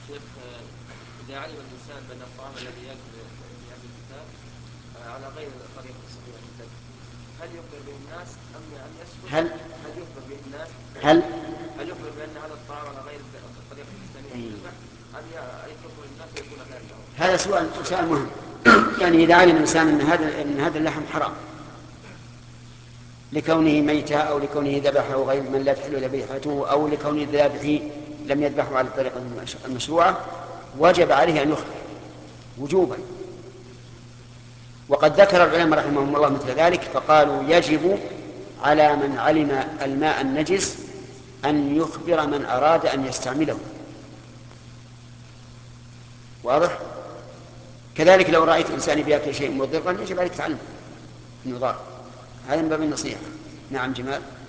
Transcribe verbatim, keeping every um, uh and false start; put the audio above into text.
شيخ، إذا علم الإنسان بأن الطعام الذي يأكل في هذا الكتاب على غير طريقة الصحيحة في الذبح، هل يخبر به الناس أم أم يسكت؟ هل هل يخبر به الناس؟ هل هل يخبر بأن هذا الطعام على غير الطريقة الإسلامية في الذبح أم يخبر الناس ويكون خير له؟ هذا سؤال سؤال مهم. يعني إذا علم الإنسان أن هذا أن هذا اللحم حرام لكونه ميتة أو لكونه ذبحه غير من لا تحل ذبيحته أو لكون الذابح لم يذبحه على الطريقة المشروعة، وجب عليه أن يخبر وجوبا. وقد ذكر العلماء رحمهم الله مثل ذلك، فقالوا يجب على من علم الماء النجس أن يخبر من أراد أن يستعمله. واضح؟ كذلك لو رأيت إنسان بيأكل شيء مضرا يجب عليك تعلم أنه ضار، هذا من باب النصيحة. نعم جمال.